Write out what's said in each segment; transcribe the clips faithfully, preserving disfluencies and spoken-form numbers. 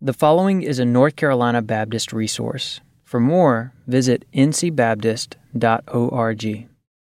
The following is a North Carolina Baptist resource. For more, visit n c baptist dot org.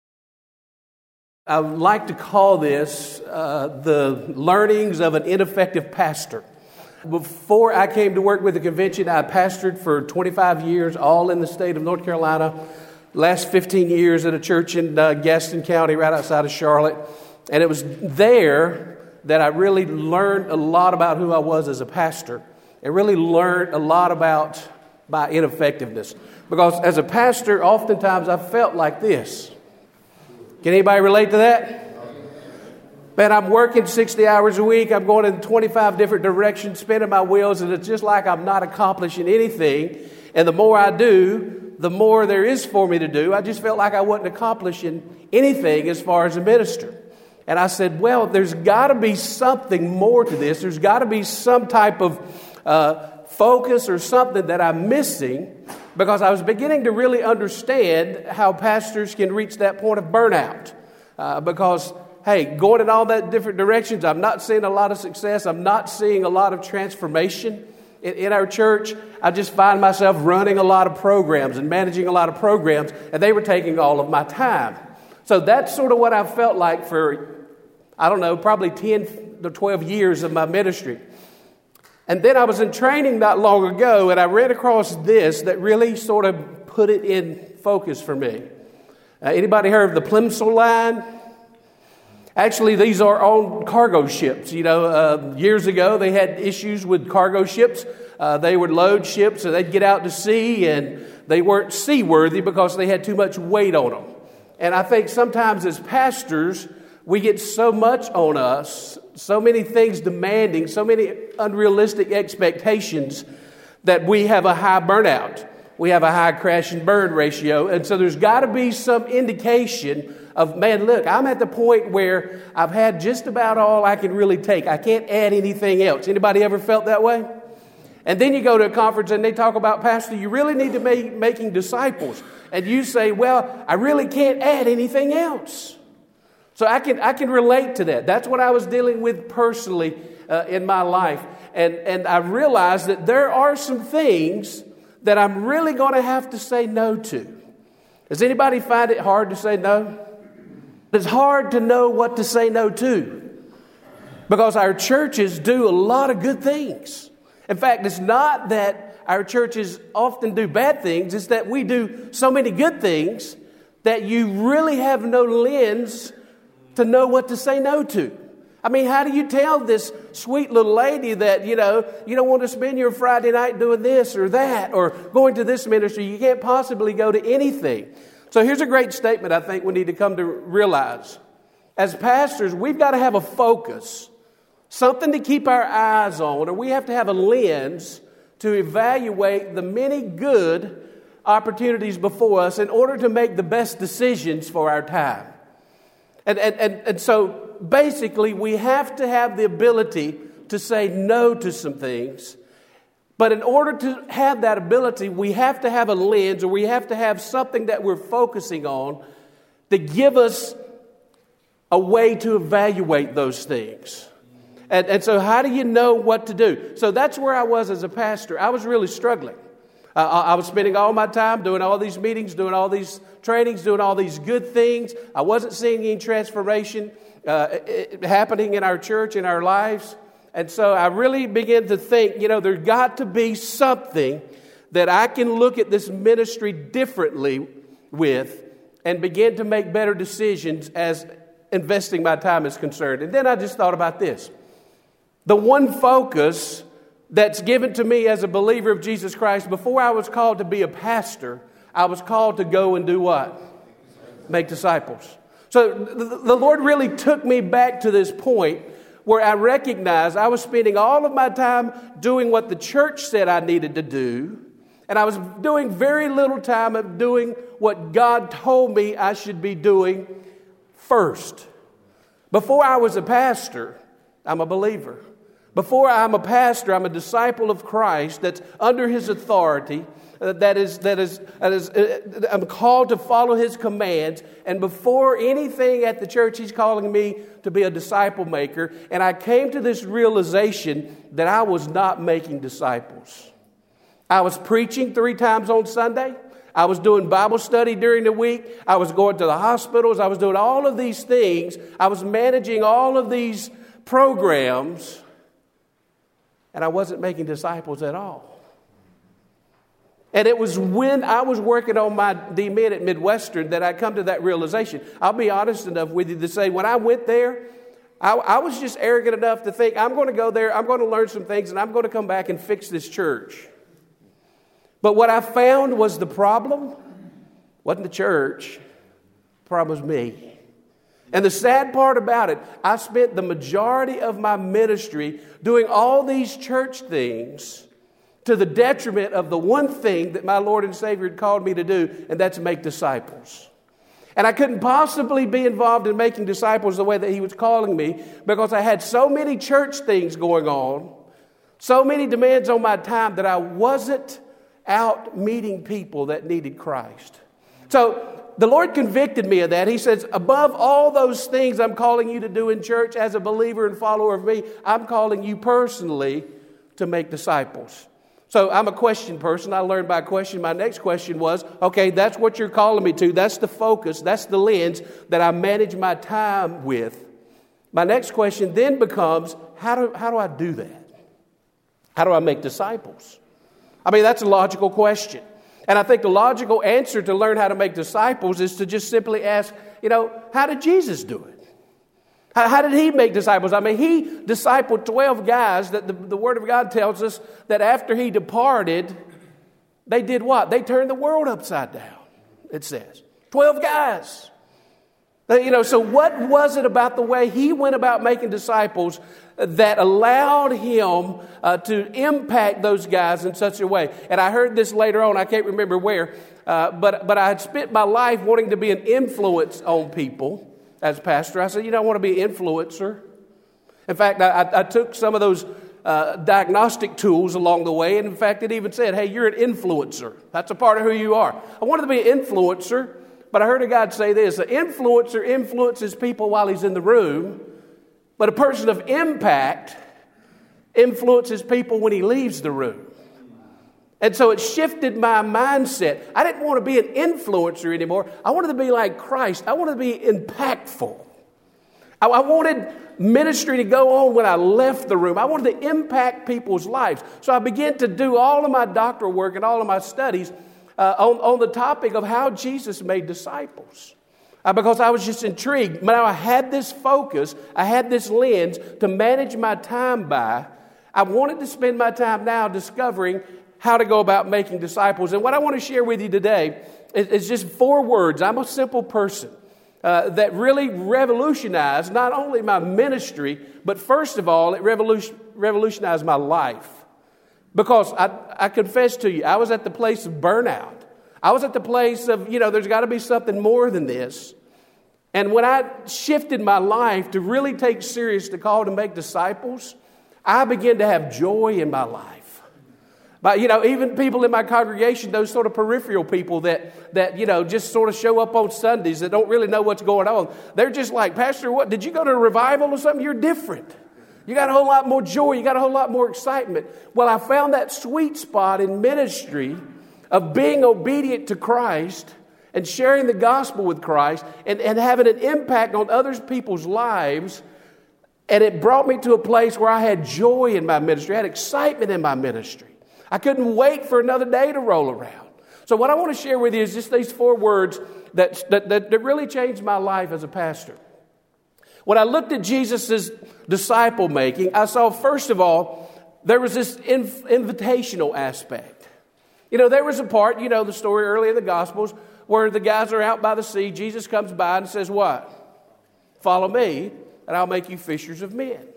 I would like to call this uh, the learnings of an ineffective pastor. Before I came to work with the convention, I pastored for twenty-five years, all in the state of North Carolina. Last fifteen years at a church in uh, Gaston County, right outside of Charlotte. And it was there that I really learned a lot about who I was as a pastor. And really learned a lot about my ineffectiveness. Because as a pastor, oftentimes I felt like this. Can anybody relate to that? Man, I'm working sixty hours a week. I'm going in twenty-five different directions, spinning my wheels, and it's just like I'm not accomplishing anything. And the more I do, the more there is for me to do. I just felt like I wasn't accomplishing anything as far as a minister. And I said, well, there's got to be something more to this. There's got to be some type of uh, focus or something that I'm missing, because I was beginning to really understand how pastors can reach that point of burnout. Uh, because, hey, going in all that different directions, I'm not seeing a lot of success. I'm not seeing a lot of transformation in, in our church. I just find myself running a lot of programs and managing a lot of programs, and they were taking all of my time. So that's sort of what I felt like for, I don't know, probably ten to twelve years of my ministry. And then I was in training not long ago, and I ran across this that really sort of put it in focus for me. Uh, anybody heard of the Plimsoll line? Actually, these are on cargo ships. You know, uh, years ago, they had issues with cargo ships. Uh, they would load ships, and they'd get out to sea, and they weren't seaworthy because they had too much weight on them. And I think sometimes as pastors, we get so much on us, so many things demanding, so many unrealistic expectations, that we have a high burnout. We have a high crash and burn ratio. And so there's got to be some indication of, man, look, I'm at the point where I've had just about all I can really take. I can't add anything else. Anybody ever felt that way? And then you go to a conference and they talk about, Pastor, you really need to be making disciples. And you say, well, I really can't add anything else. So I can I can relate to that. That's what I was dealing with personally uh, in my life. And, and I realized that there are some things that I'm really going to have to say no to. Does anybody find it hard to say no? It's hard to know what to say no to, because our churches do a lot of good things. In fact, it's not that our churches often do bad things. It's that we do so many good things that you really have no lens to know what to say no to. I mean, how do you tell this sweet little lady that, you know, you don't want to spend your Friday night doing this or that or going to this ministry? You can't possibly go to anything. So here's a great statement I think we need to come to realize. As pastors, we've got to have a focus, something to keep our eyes on, or we have to have a lens to evaluate the many good opportunities before us in order to make the best decisions for our time. And, and, and, and so basically we have to have the ability to say no to some things. But in order to have that ability, we have to have a lens, or we have to have something that we're focusing on to give us a way to evaluate those things. And, and so how do you know what to do? So that's where I was as a pastor. I was really struggling. Uh, I was spending all my time doing all these meetings, doing all these trainings, doing all these good things. I wasn't seeing any transformation uh, it, happening in our church, in our lives. And so I really began to think, you know, there's got to be something that I can look at this ministry differently with and begin to make better decisions as investing my time is concerned. And then I just thought about this. The one focus that's given to me as a believer of Jesus Christ, before I was called to be a pastor, I was called to go and do what? Make disciples. So the Lord really took me back to this point where I recognized I was spending all of my time doing what the church said I needed to do, and I was doing very little time of doing what God told me I should be doing first. Before I was a pastor, I'm a believer. Before I'm a pastor, I'm a disciple of Christ that's under His authority, uh, that is, that is, that is uh, I'm called to follow His commands. And before anything at the church, He's calling me to be a disciple maker. And I came to this realization that I was not making disciples. I was preaching three times on Sunday. I was doing Bible study during the week. I was going to the hospitals. I was doing all of these things. I was managing all of these programs. And I wasn't making disciples at all. And it was when I was working on my D Min at Midwestern that I come to that realization. I'll be honest enough with you to say when I went there, I, I was just arrogant enough to think I'm going to go there, I'm going to learn some things, and I'm going to come back and fix this church. But what I found was the problem wasn't the church. The problem was me. And the sad part about it, I spent the majority of my ministry doing all these church things to the detriment of the one thing that my Lord and Savior had called me to do, and that's make disciples. And I couldn't possibly be involved in making disciples the way that He was calling me because I had so many church things going on, so many demands on my time that I wasn't out meeting people that needed Christ. So the Lord convicted me of that. He says, above all those things I'm calling you to do in church as a believer and follower of me, I'm calling you personally to make disciples. So I'm a question person. I learned by question. My next question was, okay, that's what you're calling me to. That's the focus. That's the lens that I manage my time with. My next question then becomes, how do, how do I do that? How do I make disciples? I mean, that's a logical question. And I think the logical answer to learn how to make disciples is to just simply ask, you know, how did Jesus do it? How, how did He make disciples? I mean, He discipled twelve guys that the, the Word of God tells us that after He departed, they did what? They turned the world upside down, it says. twelve guys. You know, so what was it about the way He went about making disciples that allowed Him uh, to impact those guys in such a way? And I heard this later on, I can't remember where, uh, but, but I had spent my life wanting to be an influence on people as pastor. I said, you know, I want to be an influencer. In fact, I, I took some of those uh, diagnostic tools along the way, and in fact, it even said, hey, you're an influencer. That's a part of who you are. I wanted to be an influencer. But I heard a guy say this, an influencer influences people while he's in the room, but a person of impact influences people when he leaves the room. And so it shifted my mindset. I didn't want to be an influencer anymore. I wanted to be like Christ. I wanted to be impactful. I, I wanted ministry to go on when I left the room. I wanted to impact people's lives. So I began to do all of my doctoral work and all of my studies Uh, on, on the topic of how Jesus made disciples. Uh, because I was just intrigued. Now I had this focus, I had this lens to manage my time by. I wanted to spend my time now discovering how to go about making disciples. And what I want to share with you today is, is just four words. I'm a simple person uh, that really revolutionized not only my ministry, but first of all, it revolution, revolutionized my life. Because I, I confess to you, I was at the place of burnout. I was at the place of, you know, there's got to be something more than this. And when I shifted my life to really take serious the call to make disciples, I began to have joy in my life. But, you know, even people in my congregation, those sort of peripheral people that, that, you know, just sort of show up on Sundays that don't really know what's going on. They're just like, Pastor, what, did you go to a revival or something? You're different. You got a whole lot more joy. You got a whole lot more excitement. Well, I found that sweet spot in ministry of being obedient to Christ and sharing the gospel with Christ and, and having an impact on other people's lives. And it brought me to a place where I had joy in my ministry. I had excitement in my ministry. I couldn't wait for another day to roll around. So what I want to share with you is just these four words that, that, that, that really changed my life as a pastor. When I looked at Jesus' disciple making, I saw, first of all, there was this inv- invitational aspect. You know, there was a part, you know, the story early in the Gospels, where the guys are out by the sea. Jesus comes by and says, what? Follow me, and I'll make you fishers of men.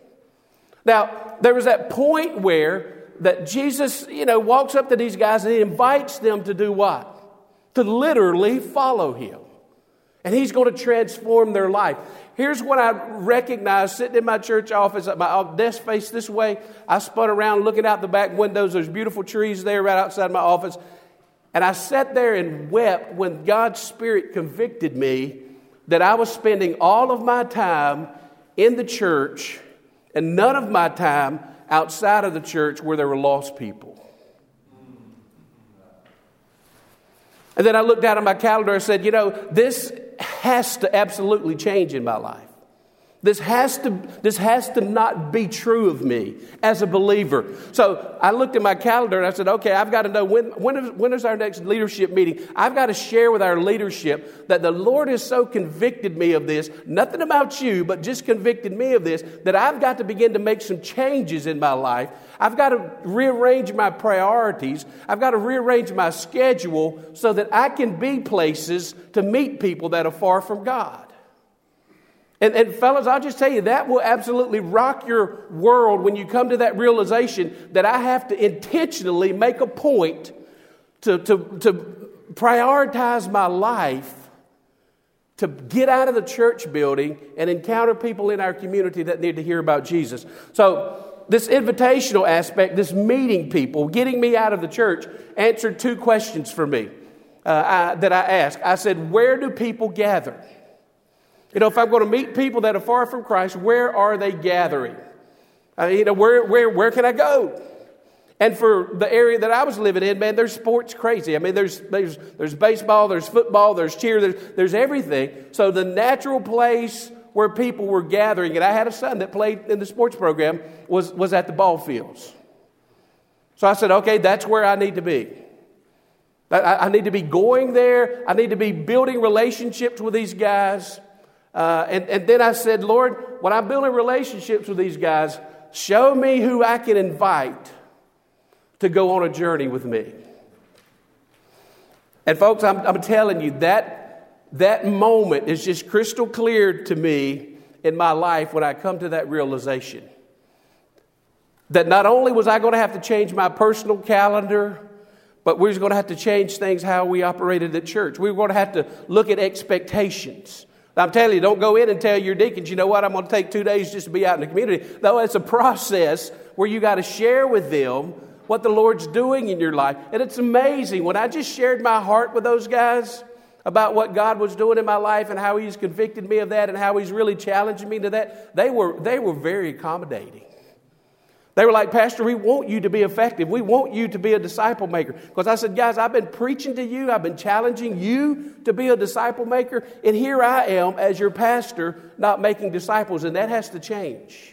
Now, there was that point where that Jesus, you know, walks up to these guys and he invites them to do what? To literally follow him. And He's going to transform their life. Here's what I recognized sitting in my church office. My desk faced this way. I spun around looking out the back windows. There's beautiful trees there right outside my office. And I sat there and wept when God's Spirit convicted me that I was spending all of my time in the church and none of my time outside of the church where there were lost people. And then I looked out at my calendar and said, you know, this has to absolutely change in my life. This has to, this has to not be true of me as a believer. So I looked at my calendar and I said, okay, I've got to know when, when, is, when is our next leadership meeting? I've got to share with our leadership that the Lord has so convicted me of this, nothing about you, but just convicted me of this, that I've got to begin to make some changes in my life. I've got to rearrange my priorities. I've got to rearrange my schedule so that I can be places to meet people that are far from God. And, and fellas, I'll just tell you, that will absolutely rock your world when you come to that realization that I have to intentionally make a point to, to, to prioritize my life to get out of the church building and encounter people in our community that need to hear about Jesus. So this invitational aspect, this meeting people, getting me out of the church, answered two questions for me uh, I, that I asked. I said, where do people gather? You know, if I'm going to meet people that are far from Christ, where are they gathering? Uh, you know, where, where, where can I go? And for the area that I was living in, man, there's sports crazy. I mean, there's there's there's baseball, there's football, there's cheer, there's, there's everything. So the natural place where people were gathering, and I had a son that played in the sports program, was, was at the ball fields. So I said, okay, that's where I need to be. I, I need to be going there. I need to be building relationships with these guys. Uh, and, and then I said, Lord, when I'm building relationships with these guys, show me who I can invite to go on a journey with me. And folks, I'm, I'm telling you, that, that moment is just crystal clear to me in my life when I come to that realization. That not only was I going to have to change my personal calendar, but we were going to have to change things how we operated at church. We were going to have to look at expectations. I'm telling you, don't go in and tell your deacons, you know what, I'm going to take two days just to be out in the community. Though it's a process where you got to share with them what the Lord's doing in your life. And it's amazing. When I just shared my heart with those guys about what God was doing in my life and how He's convicted me of that and how He's really challenging me to that, they were, they were very accommodating. They were like, Pastor, we want you to be effective. We want you to be a disciple maker. Because I said, guys, I've been preaching to you. I've been challenging you to be a disciple maker. And here I am as your pastor not making disciples. And that has to change.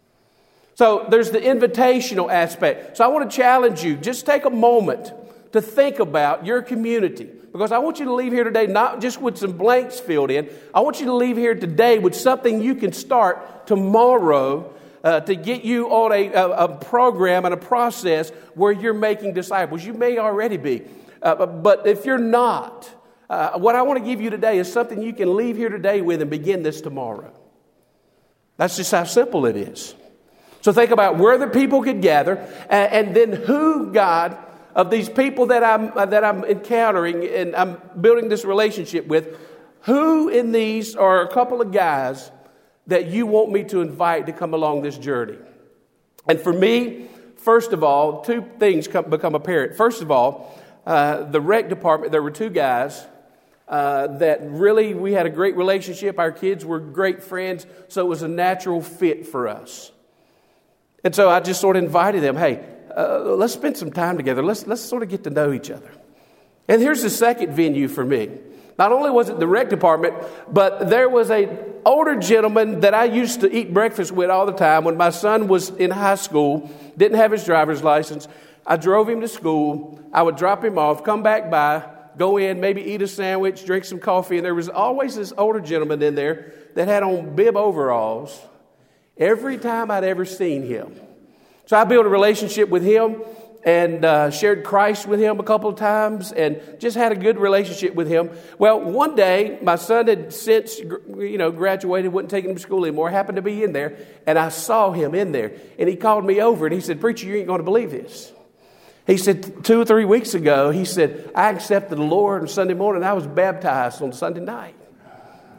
So there's the invitational aspect. So I want to challenge you. Just take a moment to think about your community. Because I want you to leave here today not just with some blanks filled in. I want you to leave here today with something you can start tomorrow Uh, to get you on a, a, a program and a process where you're making disciples. You may already be. Uh, but if you're not, uh, what I want to give you today is something you can leave here today with and begin this tomorrow. That's just how simple it is. So think about where the people could gather and, and then who, God, of these people that I'm, uh, that I'm encountering and I'm building this relationship with, who in these are a couple of guys that you want me to invite to come along this journey. And for me, first of all, two things come, become apparent. First of all, uh, the rec department, there were two guys uh, that really, we had a great relationship. Our kids were great friends, so it was a natural fit for us. And so I just sort of invited them, hey, uh, let's spend some time together. Let's, let's sort of get to know each other. And here's the second venue for me. Not only was it the rec department, but there was a older gentleman that I used to eat breakfast with all the time when my son was in high school, didn't have his driver's license. I drove him to school. I would drop him off, come back by, go in, maybe eat a sandwich, drink some coffee. And there was always this older gentleman in there that had on bib overalls every time I'd ever seen him. So I built a relationship with him and uh, shared Christ with him a couple of times and just had a good relationship with him. Well, one day, my son had since, you know, graduated, wasn't taking him to school anymore, happened to be in there, and I saw him in there. And he called me over, and he said, Preacher, you ain't going to believe this. He said, two or three weeks ago, he said, I accepted the Lord on Sunday morning, and I was baptized on Sunday night.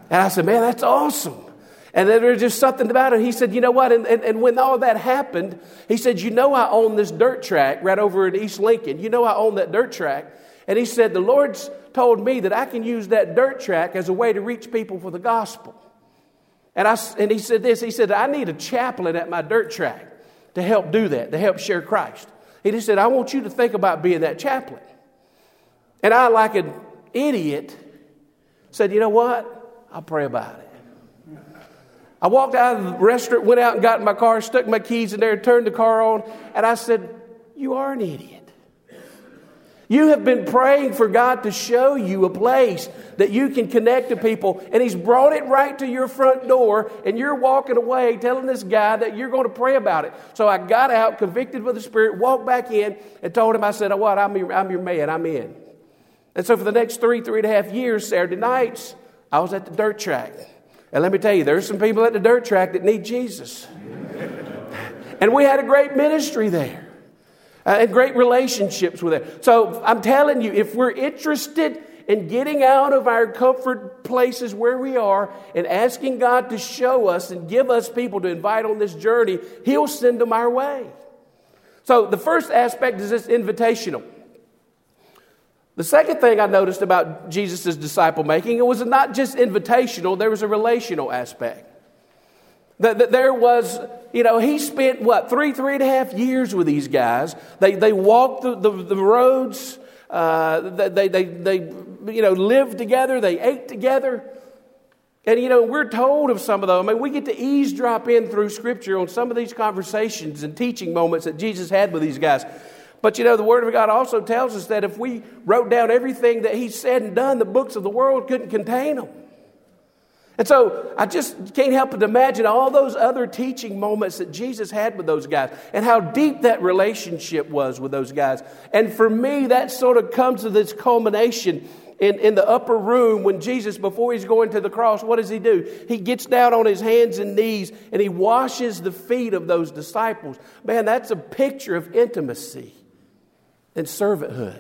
And I said, man, that's awesome. And then there's just something about it. He said, you know what? And, and, and when all that happened, he said, you know, I own this dirt track right over in East Lincoln. You know, I own that dirt track. And he said, the Lord's told me that I can use that dirt track as a way to reach people for the gospel. And I, and he said this, he said, I need a chaplain at my dirt track to help do that, to help share Christ. He just said, I want you to think about being that chaplain. And I, like an idiot, said, you know what? I'll pray about it. I walked out of the restaurant, went out and got in my car, stuck my keys in there, turned the car on, and I said, you are an idiot. You have been praying for God to show you a place that you can connect to people, and He's brought it right to your front door, and you're walking away telling this guy that you're going to pray about it. So I got out, convicted with the Spirit, walked back in, and told him, I said, oh, what, I'm your, I'm your man, I'm in. And so for the next three, three and a half years, Saturday nights, I was at the dirt track. And let me tell you, there's some people at the dirt track that need Jesus. And we had a great ministry there. Uh, and great relationships with it. So I'm telling you, if we're interested in getting out of our comfort places where we are and asking God to show us and give us people to invite on this journey, He'll send them our way. So the first aspect is this invitational. The second thing I noticed about Jesus' disciple making, it was not just invitational, there was a relational aspect. That, that there was, you know, he spent, what, three, three and a half years with these guys. They they walked the, the, the roads. Uh, they, they, they, you know, lived together. They ate together. And, you know, we're told of some of them. I mean, we get to eavesdrop in through Scripture on some of these conversations and teaching moments that Jesus had with these guys. But, you know, the Word of God also tells us that if we wrote down everything that He said and done, the books of the world couldn't contain them. And so I just can't help but imagine all those other teaching moments that Jesus had with those guys and how deep that relationship was with those guys. And for me, that sort of comes to this culmination in, in the upper room when Jesus, before He's going to the cross, what does He do? He gets down on His hands and knees and He washes the feet of those disciples. Man, that's a picture of intimacy and servanthood.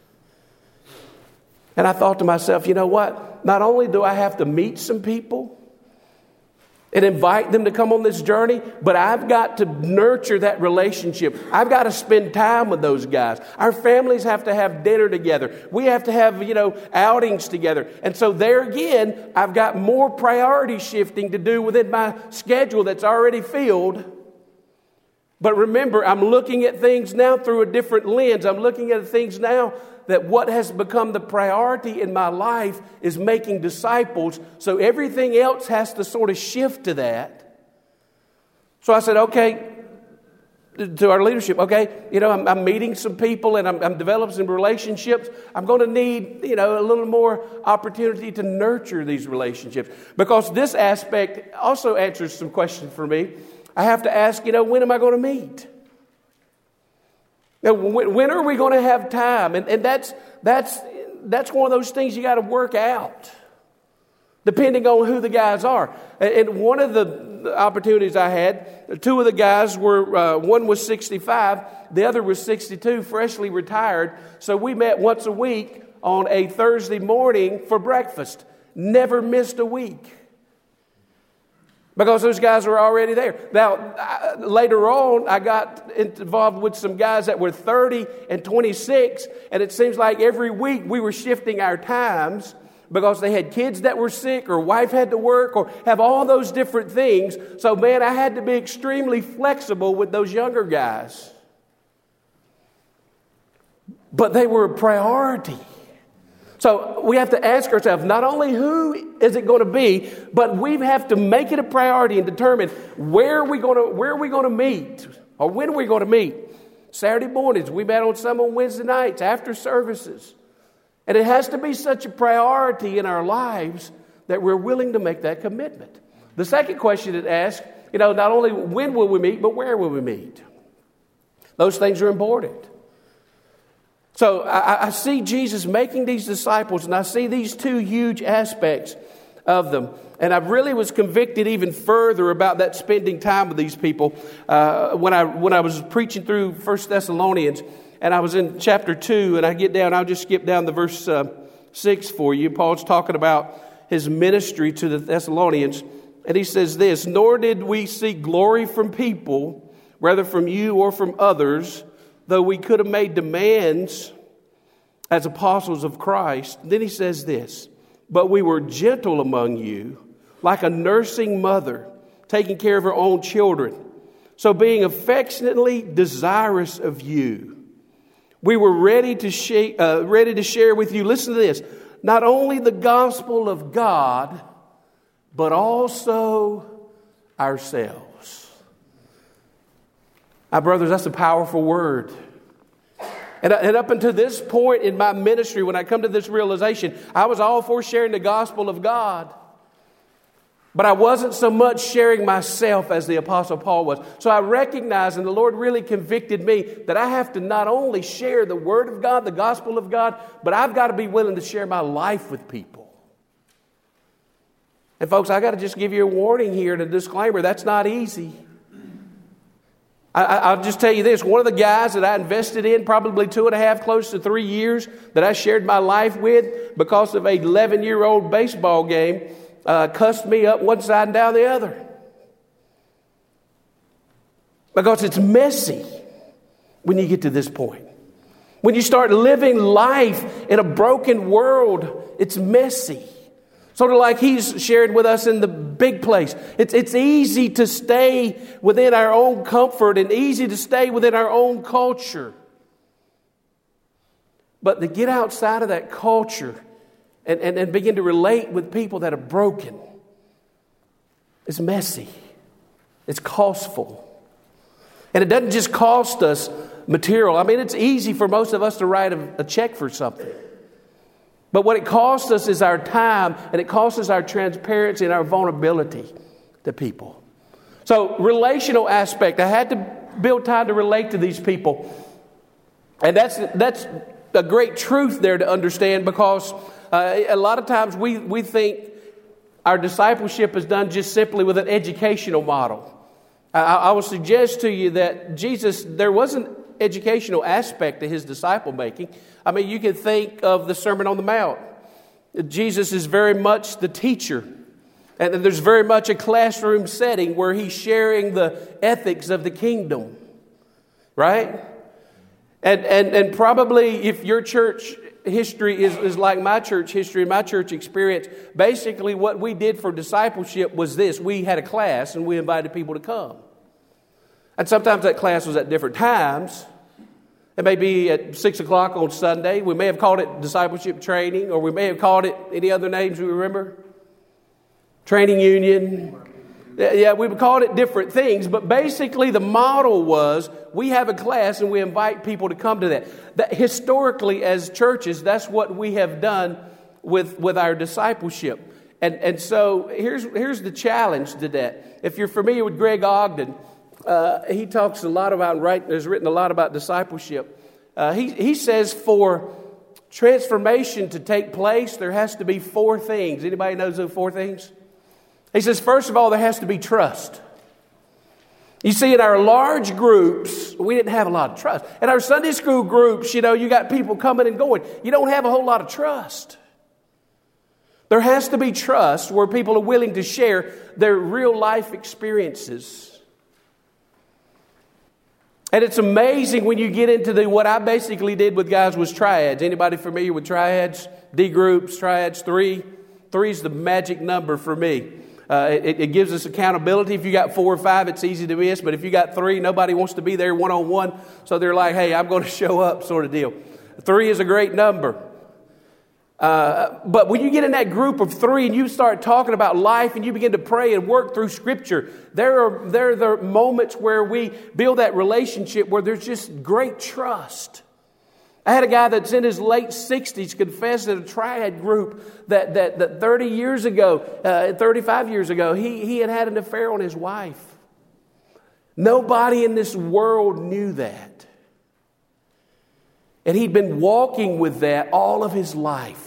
And I thought to myself, you know what? Not only do I have to meet some people and invite them to come on this journey, but I've got to nurture that relationship. I've got to spend time with those guys. Our families have to have dinner together. We have to have, you know, outings together. And so there again, I've got more priority shifting to do within my schedule that's already filled. But remember, I'm looking at things now through a different lens. I'm looking at things now that what has become the priority in my life is making disciples. So everything else has to sort of shift to that. So I said, okay, to our leadership, okay, you know, I'm, I'm meeting some people and I'm, I'm developing some relationships. I'm going to need, you know, a little more opportunity to nurture these relationships. Because this aspect also answers some questions for me. I have to ask, you know, when am I going to meet? Now, when, when are we going to have time? And, and that's that's that's one of those things you got to work out, depending on who the guys are. And, and one of the opportunities I had, two of the guys were, uh, one was sixty-five, the other was sixty-two, freshly retired. So we met once a week on a Thursday morning for breakfast. Never missed a week. Because those guys were already there. Now, I, later on, I got involved with some guys that were thirty and twenty-six, and it seems like every week we were shifting our times because they had kids that were sick or wife had to work or have all those different things. So, man, I had to be extremely flexible with those younger guys. But they were a priority. So we have to ask ourselves, not only who is it going to be, but we have to make it a priority and determine where are we going to where are we going to meet or when are we going to meet. Saturday mornings, we met on some on Wednesday nights after services. And it has to be such a priority in our lives that we're willing to make that commitment. The second question it asks, you know, not only when will we meet, but where will we meet? Those things are important. So I, I see Jesus making these disciples, and I see these two huge aspects of them. And I really was convicted even further about that spending time with these people uh, when I when I was preaching through First Thessalonians, and I was in chapter two, and I get down, I'll just skip down to verse uh, six for you. Paul's talking about his ministry to the Thessalonians. And he says this, "Nor did we seek glory from people, whether from you or from others, though we could have made demands as apostles of Christ." Then he says this, "But we were gentle among you, like a nursing mother, taking care of her own children. So being affectionately desirous of you, we were ready to, sh- uh, ready to share with you," listen to this, "not only the gospel of God, but also ourselves." My brothers, that's a powerful word. And, and up until this point in my ministry, when I come to this realization, I was all for sharing the gospel of God. But I wasn't so much sharing myself as the Apostle Paul was. So I recognized, and the Lord really convicted me, that I have to not only share the Word of God, the gospel of God, but I've got to be willing to share my life with people. And folks, I got to just give you a warning here and a disclaimer. That's not easy. I, I'll just tell you this. One of the guys that I invested in probably two and a half, close to three years that I shared my life with because of an eleven-year-old baseball game, Uh, cussed me up one side and down the other. Because it's messy when you get to this point. When you start living life in a broken world, it's messy. Sort of like he's shared with us in the big place. It's, it's easy to stay within our own comfort and easy to stay within our own culture. But to get outside of that culture And, and, and begin to relate with people that are broken. It's messy. It's costful. And it doesn't just cost us material. I mean, it's easy for most of us to write a, a check for something. But what it costs us is our time, and it costs us our transparency and our vulnerability to people. So, relational aspect. I had to build time to relate to these people. And that's that's a great truth there to understand, because Uh, a lot of times we, we think our discipleship is done just simply with an educational model. I, I will suggest to you that Jesus, there was an educational aspect to his disciple making. I mean, you can think of the Sermon on the Mount. Jesus is very much the teacher. And there's very much a classroom setting where he's sharing the ethics of the kingdom. Right? And, and, and probably if your church history is, is like my church history and my church experience, basically what we did for discipleship was this. We had a class and we invited people to come. And sometimes that class was at different times. It may be at six o'clock on Sunday. We may have called it discipleship training, or we may have called it any other names we remember. Training union. Yeah, we called it different things, but basically the model was we have a class and we invite people to come to that. That historically, as churches, that's what we have done with, with our discipleship. And and so here's here's the challenge to that. If you're familiar with Greg Ogden, uh, he talks a lot about right. There's written a lot about discipleship. Uh, he he says for transformation to take place, there has to be four things. Anybody knows those four things? He says, first of all, there has to be trust. You see, in our large groups, we didn't have a lot of trust. In our Sunday school groups, you know, you got people coming and going. You don't have a whole lot of trust. There has to be trust where people are willing to share their real life experiences. And it's amazing when you get into the, what I basically did with guys was triads. Anybody familiar with triads? D groups, triads, three. Three is the magic number for me. Uh, it, it gives us accountability. If you got four or five, it's easy to miss. But if you got three, nobody wants to be there one-on-one. So they're like, hey, I'm going to show up sort of deal. Three is a great number. Uh, but when you get in that group of three and you start talking about life and you begin to pray and work through Scripture, there are, there are the moments where we build that relationship where there's just great trust. I had a guy that's in his late sixties confess in a triad group that, that, that thirty years ago, uh, thirty-five years ago, he, he had had an affair on his wife. Nobody in this world knew that. And he'd been walking with that all of his life.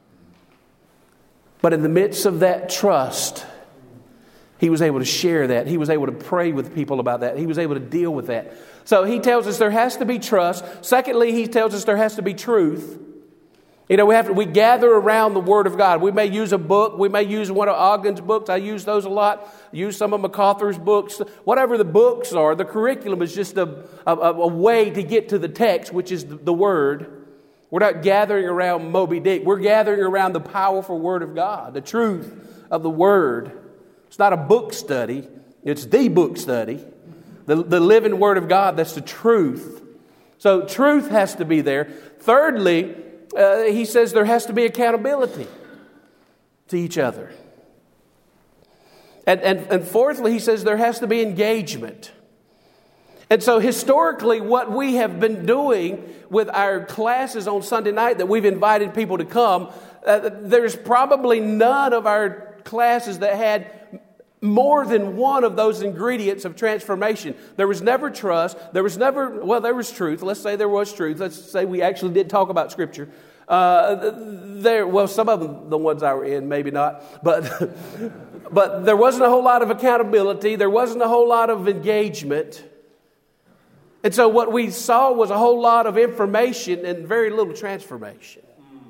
But in the midst of that trust, he was able to share that. He was able to pray with people about that. He was able to deal with that. So he tells us there has to be trust. Secondly, he tells us there has to be truth. You know, we have to, we gather around the Word of God. We may use a book. We may use one of Ogden's books. I use those a lot. Use some of MacArthur's books. Whatever the books are, the curriculum is just a, a, a way to get to the text, which is the, the Word. We're not gathering around Moby Dick. We're gathering around the powerful Word of God, the truth of the Word. It's not a book study. It's the book study. The, the living Word of God, that's the truth. So truth has to be there. Thirdly, Uh, he says there has to be accountability to each other. And, and, and fourthly, he says there has to be engagement. And so historically, what we have been doing with our classes on Sunday night that we've invited people to come, uh, there's probably none of our classes that had more than one of those ingredients of transformation. There was never trust. There was never, well, there was truth. Let's say there was truth. Let's say we actually did talk about Scripture. Uh, there, well, some of them, the ones I were in, maybe not. But, but there wasn't a whole lot of accountability. There wasn't a whole lot of engagement. And so what we saw was a whole lot of information and very little transformation.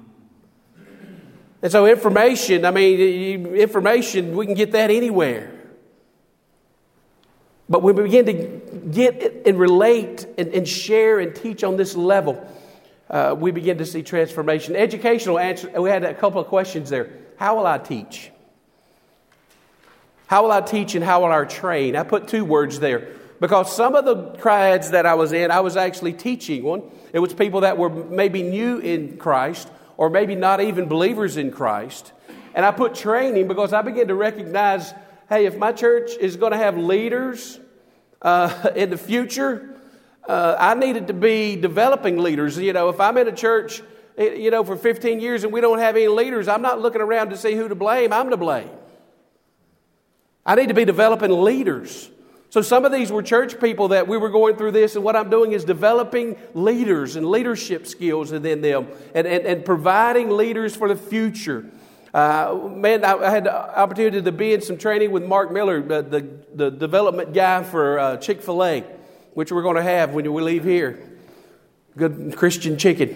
And so information, I mean, information, we can get that anywhere. But when we begin to get and relate and, and share and teach on this level, uh, we begin to see transformation. Educational answer, we had a couple of questions there. How will I teach? How will I teach and how will I train? I put two words there. Because some of the crowds that I was in, I was actually teaching one. It was people that were maybe new in Christ, or maybe not even believers in Christ. And I put training because I began to recognize, hey, if my church is going to have leaders uh, in the future, uh, I needed to be developing leaders. You know, if I'm in a church, you know, for fifteen years and we don't have any leaders, I'm not looking around to see who to blame. I'm to blame. I need to be developing leaders. So some of these were church people that we were going through this, and what I'm doing is developing leaders and leadership skills within them and, and, and providing leaders for the future. Uh, man, I, I had the opportunity to be in some training with Mark Miller, the, the, the development guy for uh, Chick-fil-A, which we're going to have when we leave here. Good Christian chicken.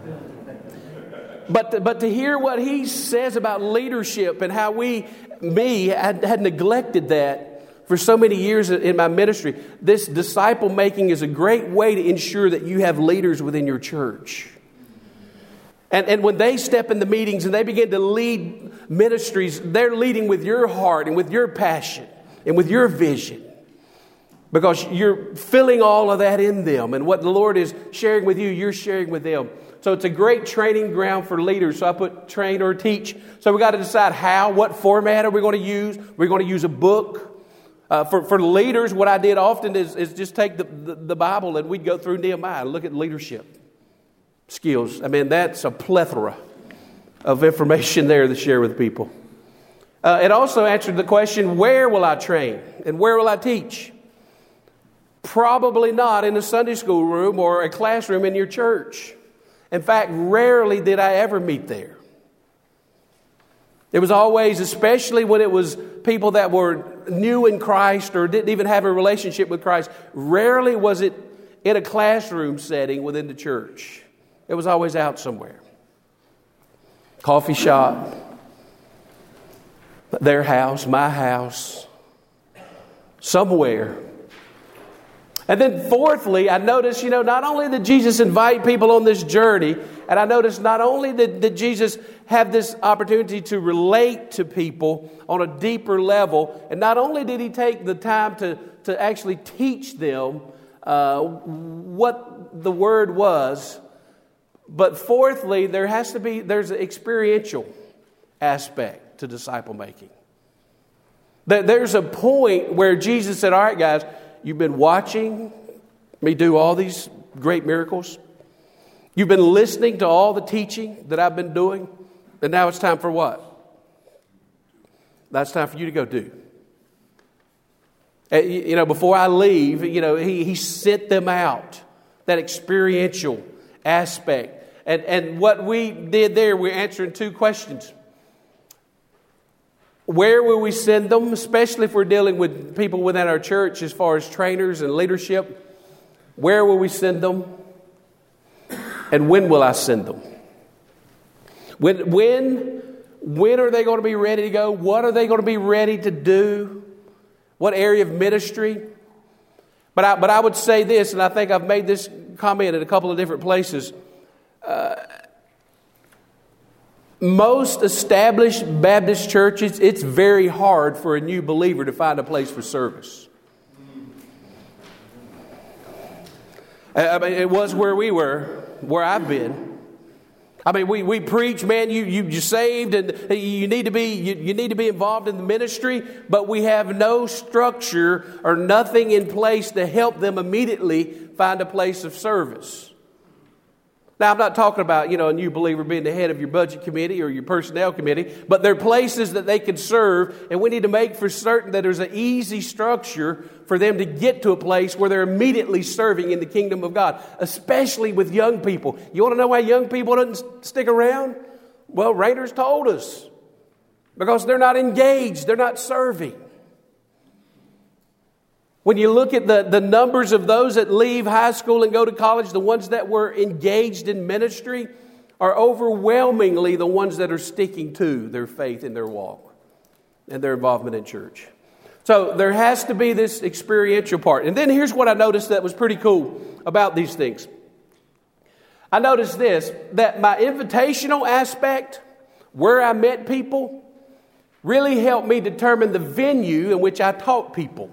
But to, but to hear what he says about leadership and how we, me, had, had neglected that for so many years in my ministry, this disciple making is a great way to ensure that you have leaders within your church. And, and when they step in the meetings and they begin to lead ministries, they're leading with your heart and with your passion and with your vision. Because you're filling all of that in them. And what the Lord is sharing with you, you're sharing with them. So it's a great training ground for leaders. So I put train or teach. So we got to decide how, what format are we going to use? We're going to use a book. Uh, for, for leaders, what I did often is, is just take the, the, the Bible and we'd go through Nehemiah and look at leadership skills. I mean, that's a plethora of information there to share with people. Uh, it also answered the question, where will I train and where will I teach? Probably not in a Sunday school room or a classroom in your church. In fact, rarely did I ever meet there. It was always, especially when it was people that were new in Christ or didn't even have a relationship with Christ, rarely was it in a classroom setting within the church. It was always out somewhere. Coffee shop, their house, my house, somewhere. And then fourthly, I noticed, you know, not only did Jesus invite people on this journey, and I noticed not only did, did Jesus have this opportunity to relate to people on a deeper level, and not only did he take the time to, to actually teach them uh, what the word was, but fourthly, there has to be, there's an experiential aspect to disciple making. There's a point where Jesus said, all right, guys, you've been watching me do all these great miracles. You've been listening to all the teaching that I've been doing. And now it's time for what? That's time for you to go do. And, you know, before I leave, you know, he, he sent them out. That experiential aspect. And, and what we did there, we're answering two questions. Where will we send them, especially if we're dealing with people within our church as far as trainers and leadership? Where will we send them? And when will I send them? When, when, when are they going to be ready to go? What are they going to be ready to do? What area of ministry? But I, but I would say this, and I think I've made this comment in a couple of different places. Uh, most established Baptist churches, it's very hard for a new believer to find a place for service. I mean, it was where we were, where I've been. I mean, we, we preach, man, you, you, you're saved and you need to be you, you need to be involved in the ministry, but we have no structure or nothing in place to help them immediately find a place of service. Now, I'm not talking about, you know, a new believer being the head of your budget committee or your personnel committee, but there are places that they can serve, and we need to make for certain that there's an easy structure for them to get to a place where they're immediately serving in the kingdom of God, especially with young people. You want to know why young people don't stick around? Well, Raiders told us. Because they're not engaged, they're not serving. When you look at the, the numbers of those that leave high school and go to college, the ones that were engaged in ministry are overwhelmingly the ones that are sticking to their faith and their walk and their involvement in church. So there has to be this experiential part. And then here's what I noticed that was pretty cool about these things. I noticed this, that my invitational aspect, where I met people, really helped me determine the venue in which I taught people.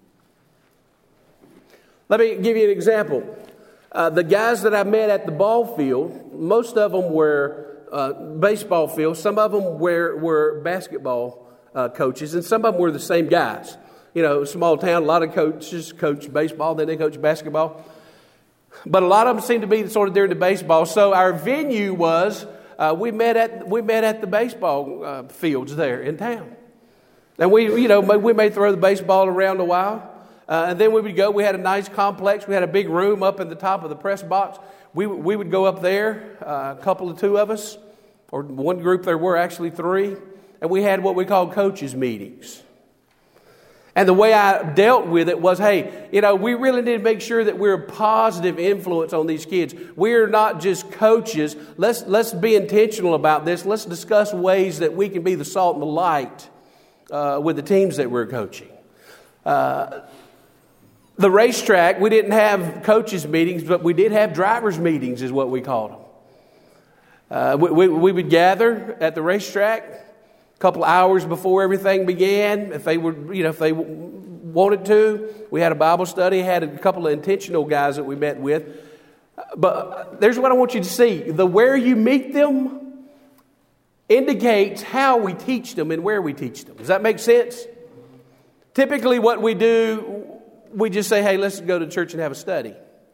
Let me give you an example. Uh, the guys that I met at the ball field, most of them were uh, baseball fields. Some of them were, were basketball uh, coaches, and some of them were the same guys. You know, small town, a lot of coaches coach baseball, then they coach basketball. But a lot of them seem to be sort of during the baseball. So our venue was, uh, we met at we met at the baseball uh, fields there in town. And we, you know, we may throw the baseball around a while. Uh, and then we would go, we had a nice complex. We had a big room up in the top of the press box. We, we would go up there, uh, a couple of two of us, or one group there were actually three. And we had what we called coaches meetings. And the way I dealt with it was, hey, you know, we really need to make sure that we're a positive influence on these kids. We're not just coaches. Let's, let's be intentional about this. Let's discuss ways that we can be the salt and the light uh, with the teams that we're coaching. Uh, The racetrack, we didn't have coaches meetings, but we did have drivers meetings is what we called them. Uh, we, we, we would gather at the racetrack a couple of hours before everything began. If they were, you know, if they wanted to, we had a Bible study, had a couple of intentional guys that we met with. But there's what I want you to see. The where you meet them indicates how we teach them and where we teach them. Does that make sense? Typically what we do, we just say, hey, let's go to church and have a study.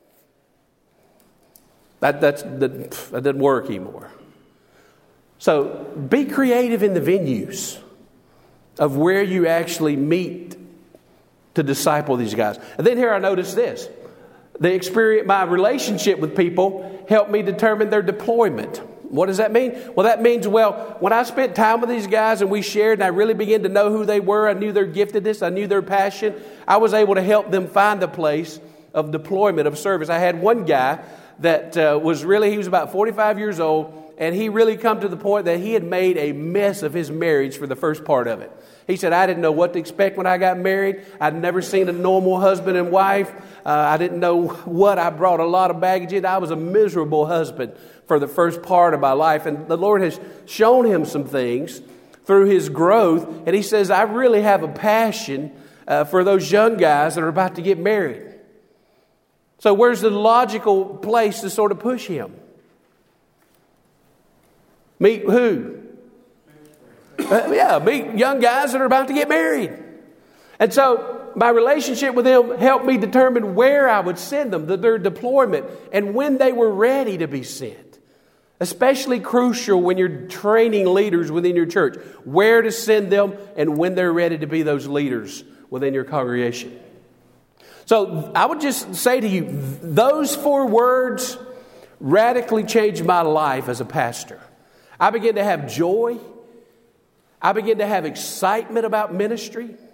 That, that's, that, that doesn't work anymore. So be creative in the venues of where you actually meet to disciple these guys. And then here I noticed this. The experience, my relationship with people helped me determine their deployment. What does that mean? Well, that means, well, when I spent time with these guys and we shared and I really began to know who they were, I knew their giftedness, I knew their passion, I was able to help them find a place of deployment, of service. I had one guy that uh, was really, he was about forty-five years old, and he really come to the point that he had made a mess of his marriage for the first part of it. He said, I didn't know what to expect when I got married. I'd never seen a normal husband and wife. Uh, I didn't know what. I brought a lot of baggage in. I was a miserable husband for the first part of my life. And the Lord has shown him some things through his growth. And he says, I really have a passion uh, for those young guys that are about to get married. So where's the logical place to sort of push him? Meet who? Uh, yeah, meet young guys that are about to get married. And so my relationship with them helped me determine where I would send them, the, their deployment, and when they were ready to be sent. Especially crucial when you're training leaders within your church, where to send them and when they're ready to be those leaders within your congregation. So I would just say to you, those four words radically changed my life as a pastor. I began to have joy. I began to have excitement about ministry.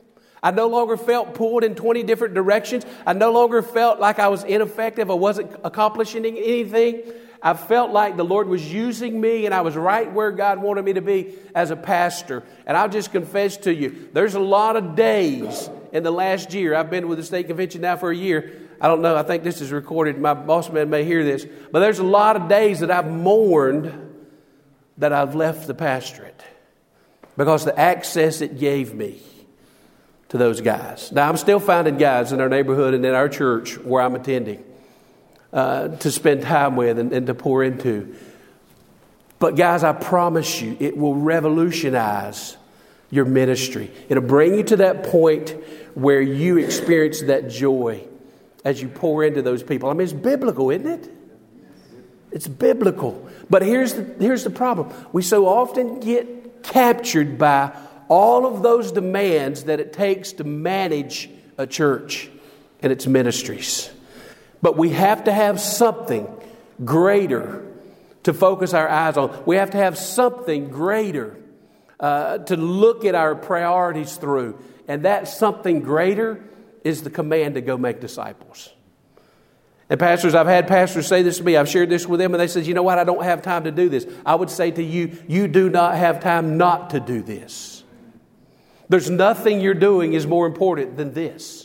I no longer felt pulled in twenty different directions. I no longer felt like I was ineffective. I wasn't accomplishing anything. I felt like the Lord was using me and I was right where God wanted me to be as a pastor. And I'll just confess to you, there's a lot of days in the last year. I've been with the state convention now for a year. I don't know. I think this is recorded. My boss man may hear this. But there's a lot of days that I've mourned that I've left the pastorate because the access it gave me to those guys. Now, I'm still finding guys in our neighborhood and in our church where I'm attending uh, to spend time with and, and to pour into. But guys, I promise you, it will revolutionize your ministry. It'll bring you to that point where you experience that joy as you pour into those people. I mean, it's biblical, isn't it? It's biblical. But here's the, here's the problem. We so often get captured by all of those demands that it takes to manage a church and its ministries. But we have to have something greater to focus our eyes on. We have to have something greater uh, to look at our priorities through. And that something greater is the command to go make disciples. And pastors, I've had pastors say this to me. I've shared this with them and they said, you know what, I don't have time to do this. I would say to you, you do not have time not to do this. There's nothing you're doing is more important than this.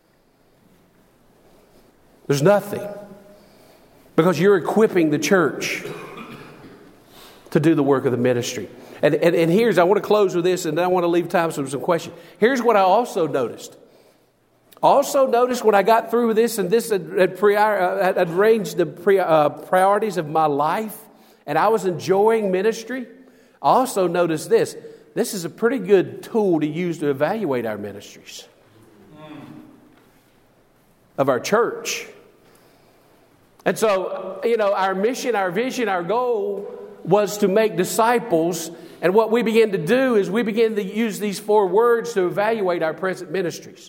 There's nothing. Because you're equipping the church to do the work of the ministry. And, and, and here's, I want to close with this and then I want to leave time for some questions. Here's what I also noticed. Also noticed when I got through with this and this had, had, prior, had arranged the pre, uh, priorities of my life and I was enjoying ministry. I also noticed this. This is a pretty good tool to use to evaluate our ministries of our church. And so, you know, our mission, our vision, our goal was to make disciples. And what we began to do is we began to use these four words to evaluate our present ministries.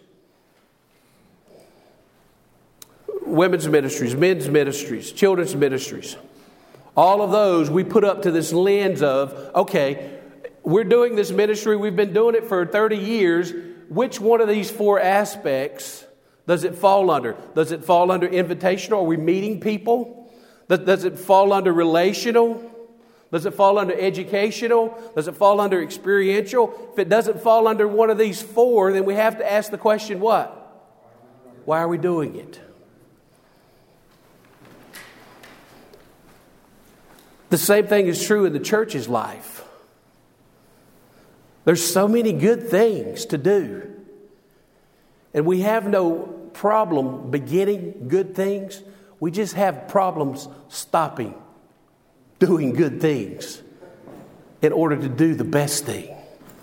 Women's ministries, men's ministries, children's ministries. All of those we put up to this lens of, okay, we're doing this ministry. We've been doing it for thirty years. Which one of these four aspects does it fall under? Does it fall under invitational? Are we meeting people? Does it fall under relational? Does it fall under educational? Does it fall under experiential? If it doesn't fall under one of these four, then we have to ask the question, what? Why are we doing it? The same thing is true in the church's life. There's so many good things to do. And we have no problem beginning good things. We just have problems stopping doing good things in order to do the best thing.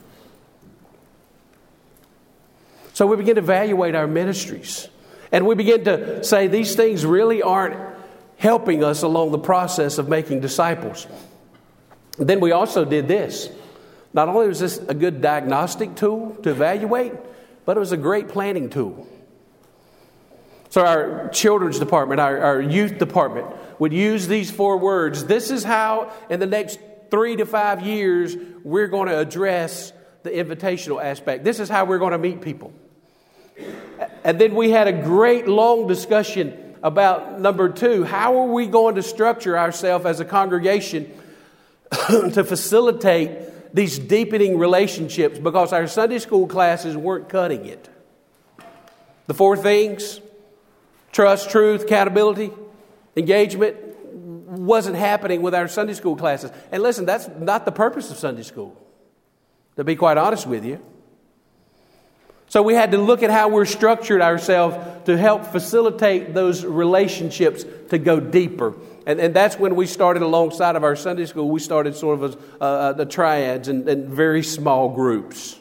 So we begin to evaluate our ministries. And we begin to say these things really aren't helping us along the process of making disciples. Then we also did this. Not only was this a good diagnostic tool to evaluate, but it was a great planning tool. So our children's department, our, our youth department would use these four words. This is how in the next three to five years we're going to address the invitational aspect. This is how we're going to meet people. And then we had a great long discussion about number two. How are we going to structure ourselves as a congregation to facilitate these deepening relationships, because our Sunday school classes weren't cutting it. The four things, trust, truth, accountability, engagement, wasn't happening with our Sunday school classes. And listen, that's not the purpose of Sunday school, to be quite honest with you. So we had to look at how we're structured ourselves to help facilitate those relationships to go deeper. And, and that's when we started alongside of our Sunday school. We started sort of a, uh, the triads and, and very small groups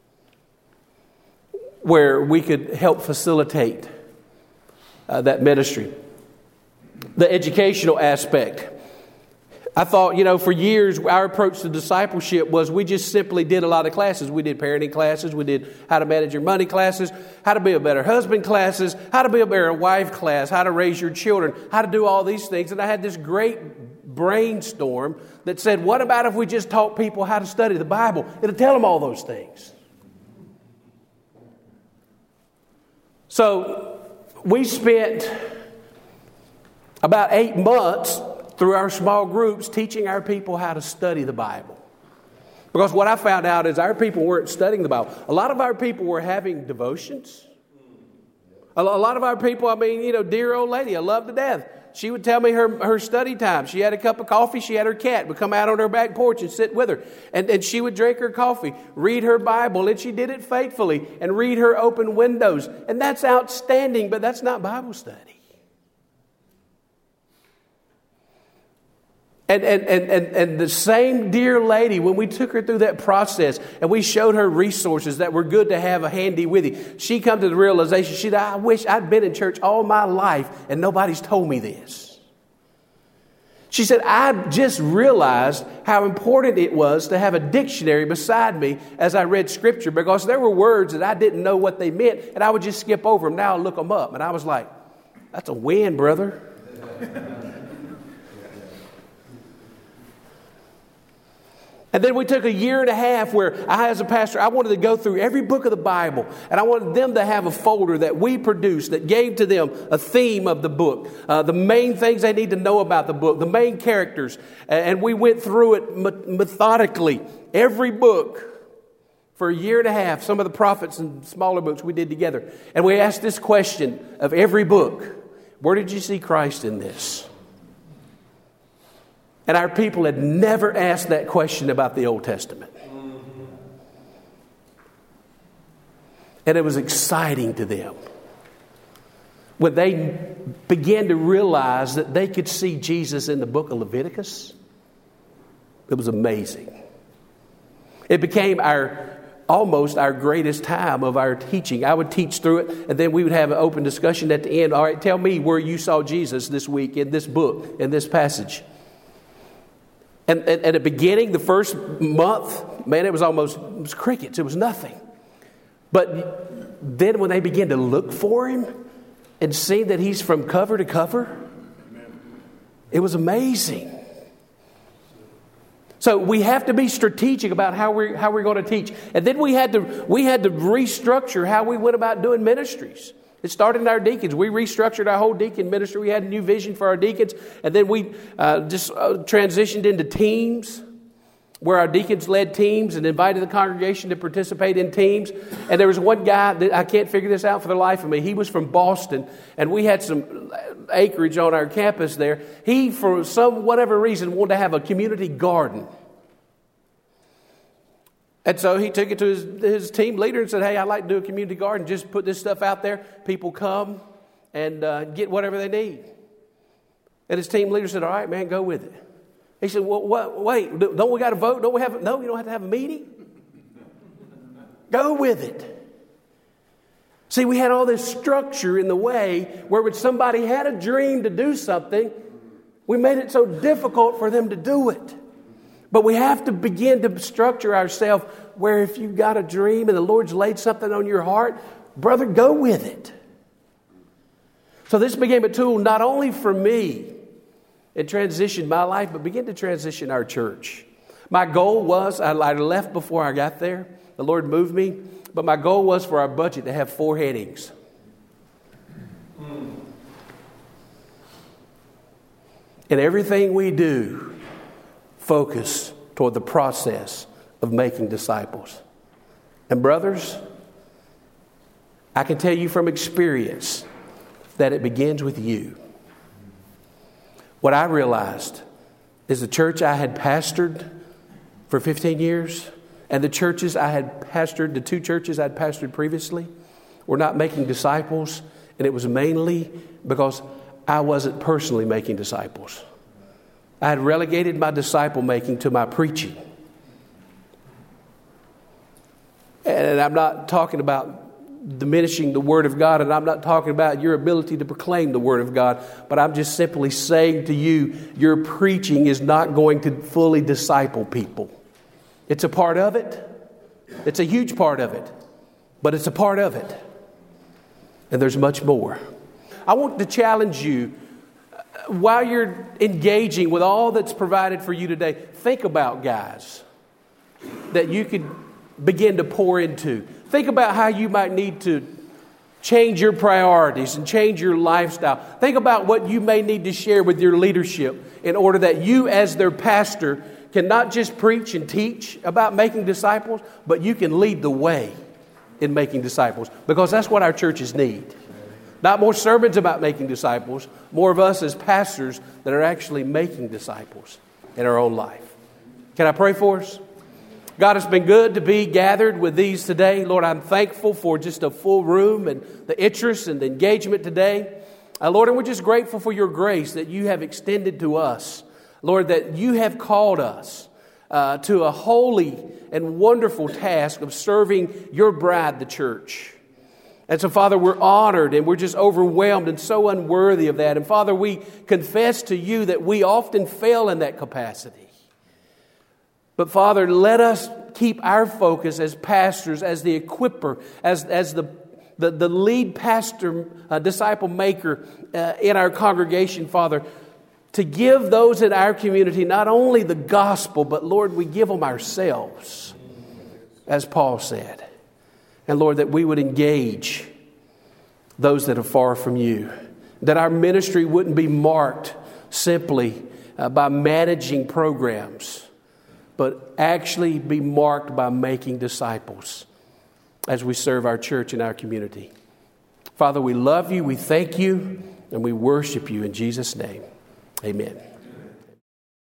where we could help facilitate uh, that ministry. The educational aspect. I thought, you know, for years, our approach to discipleship was we just simply did a lot of classes. We did parenting classes. We did how to manage your money classes, how to be a better husband classes, how to be a better wife class, how to raise your children, how to do all these things. And I had this great brainstorm that said, what about if we just taught people how to study the Bible? It'll tell them all those things. So we spent about eight months through our small groups teaching our people how to study the Bible. Because what I found out is our people weren't studying the Bible. A lot of our people were having devotions. A lot of our people, I mean, you know, dear old lady, I love to death. She would tell me her, her study time. She had a cup of coffee. She had her cat. Would come out on her back porch and sit with her. And, and she would drink her coffee, read her Bible. And she did it faithfully and read her open windows. And that's outstanding, but that's not Bible study. And, and, and, and, and the same dear lady, when we took her through that process and we showed her resources that were good to have a handy with you, she come to the realization, she said, I wish I'd been in church all my life and nobody's told me this. She said, I just realized how important it was to have a dictionary beside me as I read Scripture, because there were words that I didn't know what they meant and I would just skip over them. Now I look them up. And I was like, that's a win, brother. And then we took a year and a half where I, as a pastor, I wanted to go through every book of the Bible. And I wanted them to have a folder that we produced that gave to them a theme of the book, uh, the main things they need to know about the book, the main characters. And we went through it methodically, every book, for a year and a half. Some of the prophets and smaller books we did together. And we asked this question of every book: where did you see Christ in this? And our people had never asked that question about the Old Testament. And it was exciting to them when they began to realize that they could see Jesus in the book of Leviticus. It was amazing. It became our almost our greatest time of our teaching. I would teach through it, and then we would have an open discussion at the end. All right, tell me where you saw Jesus this week in this book, in this passage. And at the beginning, the first month, man, it was almost it was crickets. It was nothing. But then when they began to look for him and see that he's from cover to cover, it was amazing. So we have to be strategic about how we're how we're going to teach. And then we had to we had to restructure how we went about doing ministries. It started in our deacons. We restructured our whole deacon ministry. We had a new vision for our deacons. And then we uh, just uh, transitioned into teams, where our deacons led teams and invited the congregation to participate in teams. And there was one guy that I can't figure this out for the life of me. He was from Boston, and we had some acreage on our campus there. He, for some whatever reason, wanted to have a community garden. And so he took it to his, his team leader and said, hey, I'd like to do a community garden. Just put this stuff out there. People come and uh, get whatever they need. And his team leader said, all right, man, go with it. He said, well, what, wait, don't we got to vote? Don't we have? No, you don't have to have a meeting. Go with it. See, we had all this structure in the way where when somebody had a dream to do something, we made it so difficult for them to do it. But we have to begin to structure ourselves where if you've got a dream and the Lord's laid something on your heart, brother, go with it. So this became a tool not only for me, it transitioned my life, but began to transition our church. My goal was, I left before I got there. The Lord moved me. But my goal was for our budget to have four headings. And everything we do, focus toward the process of making disciples. And brothers, I can tell you from experience that it begins with you. What I realized is the church I had pastored for fifteen years and the churches I had pastored, the two churches I'd pastored previously, were not making disciples. And it was mainly because I wasn't personally making disciples. I had relegated my disciple making to my preaching. And I'm not talking about diminishing the Word of God, and I'm not talking about your ability to proclaim the Word of God, but I'm just simply saying to you, your preaching is not going to fully disciple people. It's a part of it. It's a huge part of it, but it's a part of it. And there's much more. I want to challenge you, while you're engaging with all that's provided for you today, think about guys that you could begin to pour into. Think about how you might need to change your priorities and change your lifestyle. Think about what you may need to share with your leadership in order that you, as their pastor, can not just preach and teach about making disciples, but you can lead the way in making disciples, because that's what our churches need. Not more sermons about making disciples, more of us as pastors that are actually making disciples in our own life. Can I pray for us? God, it's been good to be gathered with these today. Lord, I'm thankful for just a full room and the interest and the engagement today. Uh, Lord, and we're just grateful for your grace that you have extended to us. Lord, that you have called us uh, to a holy and wonderful task of serving your bride, the church. And so, Father, we're honored and we're just overwhelmed and so unworthy of that. And, Father, we confess to you that we often fail in that capacity. But, Father, let us keep our focus as pastors, as the equipper, as, as the, the, the lead pastor, uh, disciple maker uh, in our congregation, Father, to give those in our community not only the gospel, but, Lord, we give them ourselves, as Paul said. And, Lord, that we would engage those that are far from you. That our ministry wouldn't be marked simply uh, by managing programs, but actually be marked by making disciples as we serve our church and our community. Father, we love you, we thank you, and we worship you in Jesus' name. Amen.